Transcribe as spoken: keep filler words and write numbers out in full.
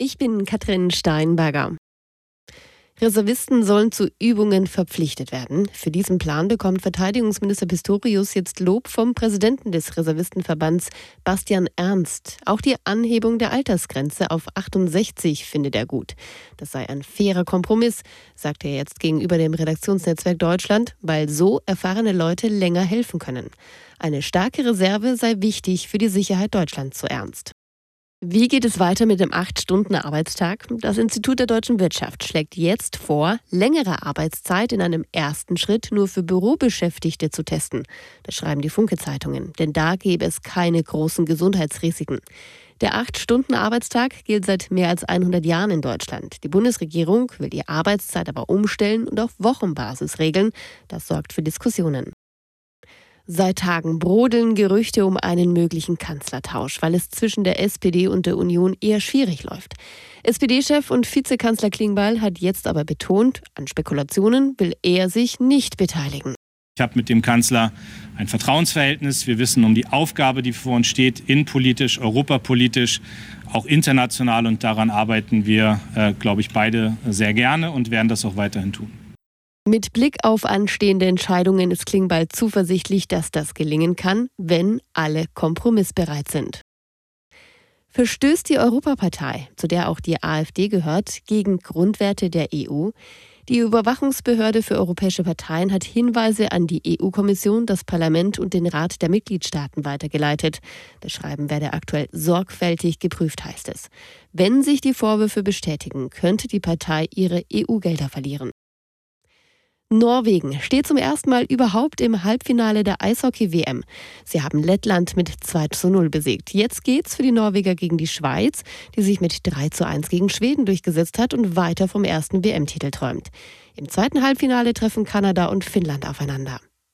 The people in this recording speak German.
Ich bin Katrin Steinberger. Reservisten sollen zu Übungen verpflichtet werden. Für diesen Plan bekommt Verteidigungsminister Pistorius jetzt Lob vom Präsidenten des Reservistenverbands Bastian Ernst. Auch die Anhebung der Altersgrenze auf achtundsechzig findet er gut. Das sei ein fairer Kompromiss, sagt er jetzt gegenüber dem Redaktionsnetzwerk Deutschland, weil so erfahrene Leute länger helfen können. Eine starke Reserve sei wichtig für die Sicherheit Deutschlands, so Ernst. Wie geht es weiter mit dem acht Stunden Arbeitstag? Das Institut der deutschen Wirtschaft schlägt jetzt vor, längere Arbeitszeit in einem ersten Schritt nur für Bürobeschäftigte zu testen. Das schreiben die Funke-Zeitungen, denn da gäbe es keine großen Gesundheitsrisiken. Der acht Stunden Arbeitstag gilt seit mehr als hundert Jahren in Deutschland. Die Bundesregierung will die Arbeitszeit aber umstellen und auf Wochenbasis regeln. Das sorgt für Diskussionen. Seit Tagen brodeln Gerüchte um einen möglichen Kanzlertausch, weil es zwischen der S P D und der Union eher schwierig läuft. S P D-Chef und Vizekanzler Klingbeil hat jetzt aber betont, an Spekulationen will er sich nicht beteiligen. Ich habe mit dem Kanzler ein Vertrauensverhältnis. Wir wissen um die Aufgabe, die vor uns steht, innenpolitisch, europapolitisch, auch international. Und daran arbeiten wir, äh, glaube ich, beide sehr gerne und werden das auch weiterhin tun. Mit Blick auf anstehende Entscheidungen ist Klingbeil zuversichtlich, dass das gelingen kann, wenn alle kompromissbereit sind. Verstößt die Europapartei, zu der auch die AfD gehört, gegen Grundwerte der E U? Die Überwachungsbehörde für europäische Parteien hat Hinweise an die E U-Kommission, das Parlament und den Rat der Mitgliedstaaten weitergeleitet. Das Schreiben werde aktuell sorgfältig geprüft, heißt es. Wenn sich die Vorwürfe bestätigen, könnte die Partei ihre E U-Gelder verlieren. Norwegen steht zum ersten Mal überhaupt im Halbfinale der Eishockey-W M. Sie haben Lettland mit zwei zu null besiegt. Jetzt geht's für die Norweger gegen die Schweiz, die sich mit drei zu eins gegen Schweden durchgesetzt hat und weiter vom ersten W M-Titel träumt. Im zweiten Halbfinale treffen Kanada und Finnland aufeinander.